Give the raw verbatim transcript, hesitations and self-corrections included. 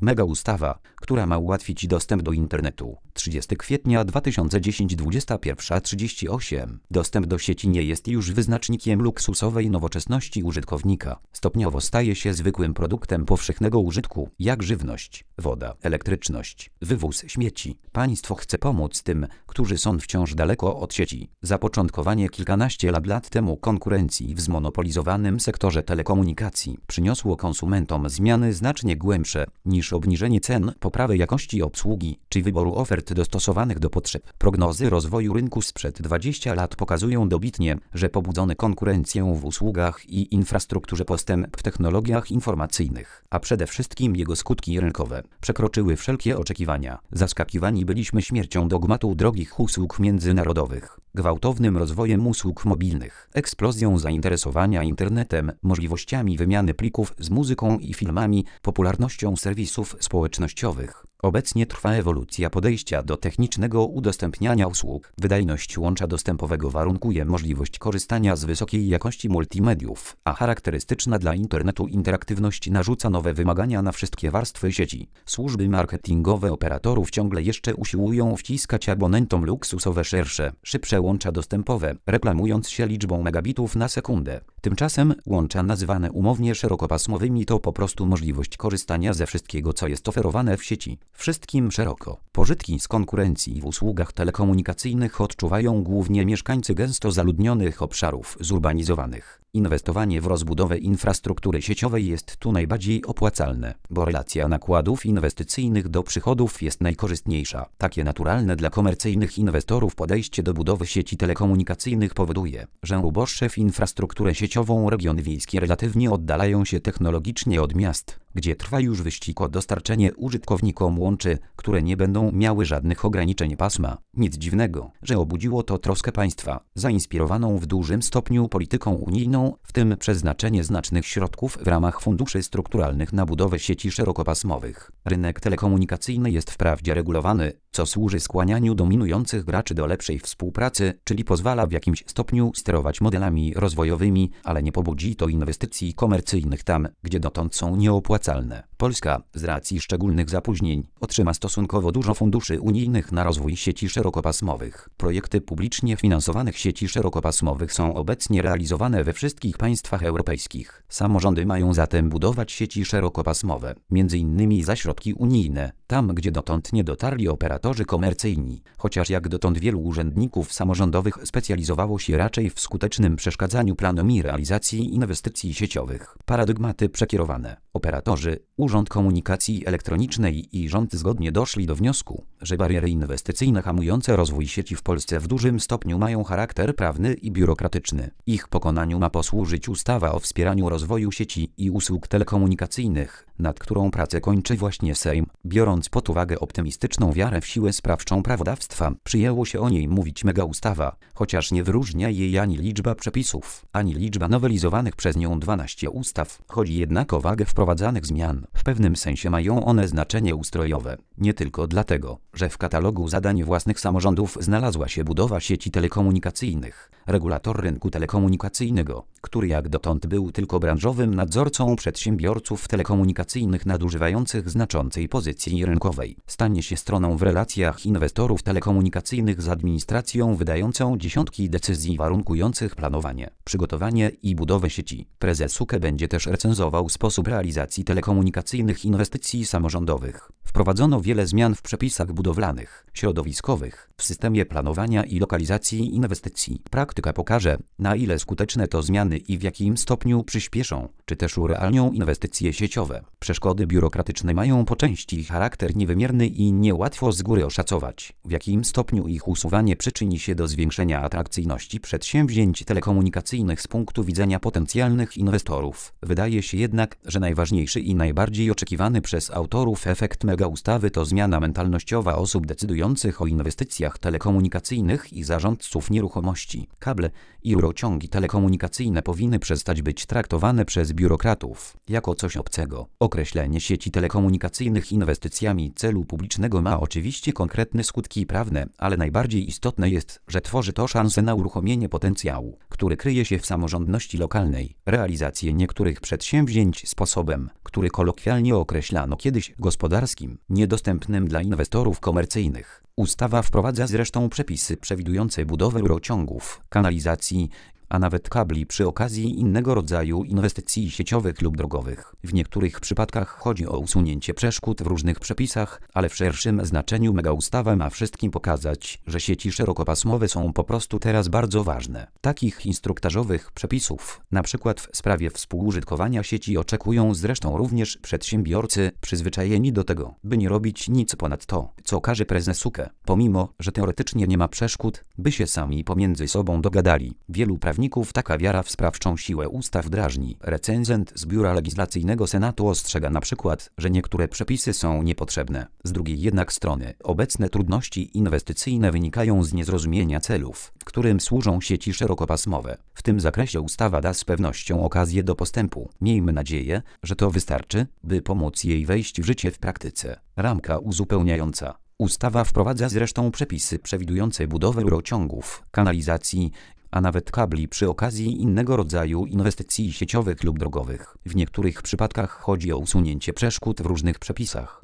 Mega ustawa, która ma ułatwić dostęp do internetu. trzydziestego kwietnia dwa tysiące dziesiątego, dwudziesta pierwsza trzydzieści osiem. Dostęp do sieci nie jest już wyznacznikiem luksusowej nowoczesności użytkownika. Stopniowo staje się zwykłym produktem powszechnego użytku, jak żywność, woda, elektryczność, wywóz śmieci. Państwo chce pomóc tym, którzy są wciąż daleko od sieci. Zapoczątkowanie kilkanaście lat, lat temu konkurencji w zmonopolizowanym sektorze telekomunikacji przyniosło konsumentom zmiany znacznie głębsze niż obniżenie cen, poprawę jakości obsługi czy wyboru ofert dostosowanych do potrzeb. Prognozy rozwoju rynku sprzed dwudziestu lat pokazują dobitnie, że pobudzony konkurencją w usługach i infrastrukturze postęp w technologiach informacyjnych, a przede wszystkim jego skutki rynkowe, przekroczyły wszelkie oczekiwania. Zaskakiwani byliśmy śmiercią dogmatu drogich usług międzynarodowych, gwałtownym rozwojem usług mobilnych, eksplozją zainteresowania internetem, możliwościami wymiany plików z muzyką i filmami, popularnością serwisów społecznościowych. Obecnie trwa ewolucja podejścia do technicznego udostępniania usług. Wydajność łącza dostępowego warunkuje możliwość korzystania z wysokiej jakości multimediów, a charakterystyczna dla internetu interaktywność narzuca nowe wymagania na wszystkie warstwy sieci. Służby marketingowe operatorów ciągle jeszcze usiłują wciskać abonentom luksusowe szersze, szybsze łącza dostępowe, reklamując się liczbą megabitów na sekundę. Tymczasem łącza nazywane umownie szerokopasmowymi to po prostu możliwość korzystania ze wszystkiego, co jest oferowane w sieci. Wszystkim szeroko. Pożytki z konkurencji w usługach telekomunikacyjnych odczuwają głównie mieszkańcy gęsto zaludnionych obszarów zurbanizowanych. Inwestowanie w rozbudowę infrastruktury sieciowej jest tu najbardziej opłacalne, bo relacja nakładów inwestycyjnych do przychodów jest najkorzystniejsza. Takie naturalne dla komercyjnych inwestorów podejście do budowy sieci telekomunikacyjnych powoduje, że uboższe w infrastrukturę sieciową regiony wiejskie relatywnie oddalają się technologicznie od miast, gdzie trwa już wyścig o dostarczenie użytkownikom łączy, które nie będą miały żadnych ograniczeń pasma. Nic dziwnego, że obudziło to troskę państwa, zainspirowaną w dużym stopniu polityką unijną, w tym przeznaczenie znacznych środków w ramach funduszy strukturalnych na budowę sieci szerokopasmowych. Rynek telekomunikacyjny jest wprawdzie regulowany, co służy skłanianiu dominujących graczy do lepszej współpracy, czyli pozwala w jakimś stopniu sterować modelami rozwojowymi, ale nie pobudzi to inwestycji komercyjnych tam, gdzie dotąd są nieopłacalne. Polska, z racji szczególnych zapóźnień, otrzyma stosunkowo dużo funduszy unijnych na rozwój sieci szerokopasmowych. Projekty publicznie finansowanych sieci szerokopasmowych są obecnie realizowane we wszystkich państwach europejskich. Samorządy mają zatem budować sieci szerokopasmowe, między innymi za środki unijne, tam gdzie dotąd nie dotarli operatorzy komercyjni, chociaż jak dotąd wielu urzędników samorządowych specjalizowało się raczej w skutecznym przeszkadzaniu planom i realizacji inwestycji sieciowych. Paradygmaty przekierowane. Operatorzy, Urząd Komunikacji Elektronicznej i rząd zgodnie doszli do wniosku, że bariery inwestycyjne hamujące rozwój sieci w Polsce w dużym stopniu mają charakter prawny i biurokratyczny. Ich pokonaniu ma posłużyć ustawa o wspieraniu rozwoju sieci i usług telekomunikacyjnych, nad którą pracę kończy właśnie Sejm. Biorąc pod uwagę optymistyczną wiarę w siłę sprawczą prawodawstwa, przyjęło się o niej mówić mega ustawa, chociaż nie wyróżnia jej ani liczba przepisów, ani liczba nowelizowanych przez nią dwanaście ustaw. Chodzi jednak o wagę wprowadzanych zmian. W pewnym sensie mają one znaczenie ustrojowe. Nie tylko dlatego, że w katalogu zadań własnych samorządów znalazła się budowa sieci telekomunikacyjnych. Regulator rynku telekomunikacyjnego, który jak dotąd był tylko branżowym nadzorcą przedsiębiorców telekomunikacyjnych nadużywających znaczącej pozycji rynkowej, stanie się stroną w relacjach inwestorów telekomunikacyjnych z administracją wydającą dziesiątki decyzji warunkujących planowanie, przygotowanie i budowę sieci. Prezes U K E będzie też recenzował sposób realizacji telekomunikacyjnych inwestycji samorządowych. Wprowadzono wiele zmian w przepisach budowlanych, środowiskowych, w systemie planowania i lokalizacji inwestycji. Praktyka pokaże, na ile skuteczne to zmiany i w jakim stopniu przyspieszą, czy też urealnią inwestycje sieciowe. Przeszkody biurokratyczne mają po części charakter niewymierny i niełatwo z góry oszacować, w jakim stopniu ich usuwanie przyczyni się do zwiększenia atrakcyjności przedsięwzięć telekomunikacyjnych z punktu widzenia potencjalnych inwestorów. Wydaje się jednak, że najważniejszy i najbardziej oczekiwany przez autorów efekt mega Druga ustawy to zmiana mentalnościowa osób decydujących o inwestycjach telekomunikacyjnych i zarządców nieruchomości. Kable i rurociągi telekomunikacyjne powinny przestać być traktowane przez biurokratów jako coś obcego. Określenie sieci telekomunikacyjnych inwestycjami celu publicznego ma oczywiście konkretne skutki prawne, ale najbardziej istotne jest, że tworzy to szansę na uruchomienie potencjału, który kryje się w samorządności lokalnej, realizację niektórych przedsięwzięć sposobem, który kolokwialnie określano kiedyś gospodarskim, niedostępnym dla inwestorów komercyjnych. Ustawa wprowadza zresztą przepisy przewidujące budowę rurociągów, kanalizacji, a nawet kabli przy okazji innego rodzaju inwestycji sieciowych lub drogowych. W niektórych przypadkach chodzi o usunięcie przeszkód w różnych przepisach, ale w szerszym znaczeniu megaustawa ma wszystkim pokazać, że sieci szerokopasmowe są po prostu teraz bardzo ważne. Takich instruktażowych przepisów, na przykład w sprawie współużytkowania sieci, oczekują zresztą również przedsiębiorcy przyzwyczajeni do tego, by nie robić nic ponad to, co każe prezes U K E, pomimo że teoretycznie nie ma przeszkód, by się sami pomiędzy sobą dogadali. Wielu prawników taka wiara w sprawczą siłę ustaw drażni. Recenzent z Biura Legislacyjnego Senatu ostrzega na przykład, że niektóre przepisy są niepotrzebne. Z drugiej jednak strony, obecne trudności inwestycyjne wynikają z niezrozumienia celów, którym służą sieci szerokopasmowe. W tym zakresie ustawa da z pewnością okazję do postępu. Miejmy nadzieję, że to wystarczy, by pomóc jej wejść w życie w praktyce. Ramka uzupełniająca. Ustawa wprowadza zresztą przepisy przewidujące budowę rurociągów, kanalizacji, a nawet kabli przy okazji innego rodzaju inwestycji sieciowych lub drogowych. W niektórych przypadkach chodzi o usunięcie przeszkód w różnych przepisach,